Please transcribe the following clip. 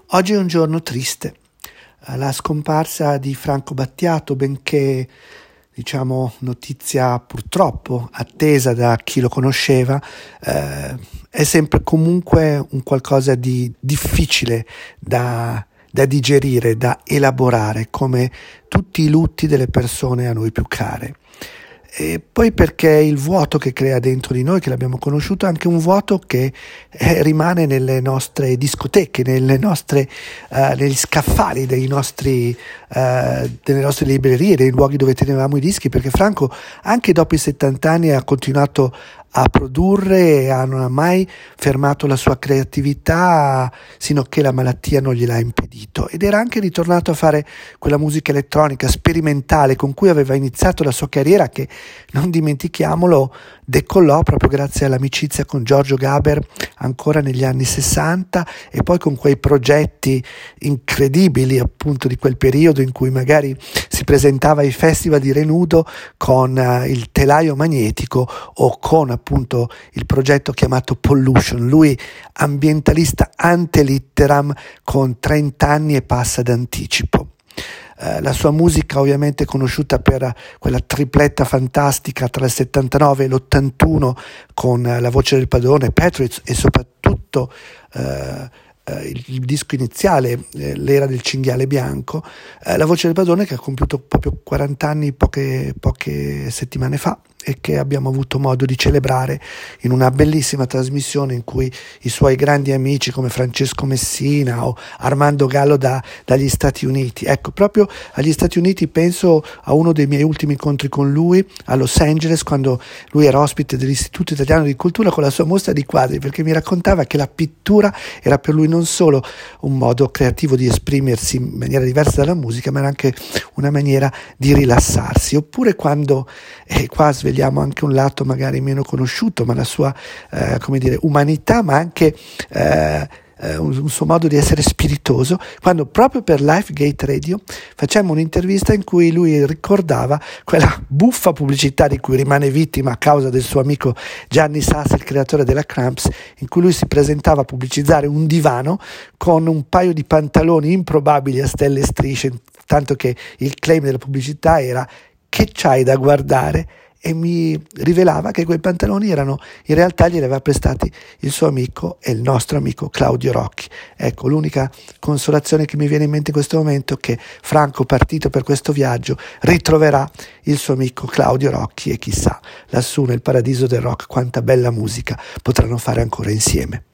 Oggi è un giorno triste. La scomparsa di Franco Battiato, benché notizia purtroppo attesa da chi lo conosceva, è sempre comunque un qualcosa di difficile da digerire, da elaborare, come tutti i lutti delle persone a noi più care. E poi perché il vuoto che crea dentro di noi, che l'abbiamo conosciuto, è anche un vuoto che rimane nelle nostre discoteche, negli scaffali delle nostre librerie, dei luoghi dove tenevamo i dischi, perché Franco anche dopo i 70 anni ha continuato a produrre e non ha mai fermato la sua creatività sino a che la malattia non gliel'ha impedito, ed era anche ritornato a fare quella musica elettronica sperimentale con cui aveva iniziato la sua carriera, che, non dimentichiamolo, decollò proprio grazie all'amicizia con Giorgio Gaber ancora negli anni 60, e poi con quei progetti incredibili appunto di quel periodo in cui magari si presentava ai festival di Renudo con il telaio magnetico o con appunto il progetto chiamato Pollution, lui ambientalista ante litteram con 30 anni e passa d'anticipo. La sua musica ovviamente è conosciuta per quella tripletta fantastica tra il 79 e l'81 con La voce del padrone, Patriots, e soprattutto il disco iniziale, L'era del cinghiale bianco, La voce del padrone, che ha compiuto proprio 40 anni poche settimane fa, e che abbiamo avuto modo di celebrare in una bellissima trasmissione in cui i suoi grandi amici come Francesco Messina o Armando Gallo dagli Stati Uniti, ecco, proprio agli Stati Uniti penso a uno dei miei ultimi incontri con lui a Los Angeles, quando lui era ospite dell'Istituto Italiano di Cultura con la sua mostra di quadri, perché mi raccontava che la pittura era per lui non solo un modo creativo di esprimersi in maniera diversa dalla musica, ma era anche una maniera di rilassarsi. Oppure quando, qua svegliamo anche un lato magari meno conosciuto, ma la sua umanità, ma anche un suo modo di essere spiritoso, quando proprio per Lifegate Radio facciamo un'intervista in cui lui ricordava quella buffa pubblicità di cui rimane vittima a causa del suo amico Gianni Sass, il creatore della Cramps, in cui lui si presentava a pubblicizzare un divano con un paio di pantaloni improbabili a stelle e strisce, tanto che il claim della pubblicità era "che c'hai da guardare?", e mi rivelava che quei pantaloni erano, in realtà glieli aveva prestati il suo amico e il nostro amico Claudio Rocchi. Ecco, l'unica consolazione che mi viene in mente in questo momento è che Franco, partito per questo viaggio, ritroverà il suo amico Claudio Rocchi, e chissà, lassù nel paradiso del rock quanta bella musica potranno fare ancora insieme.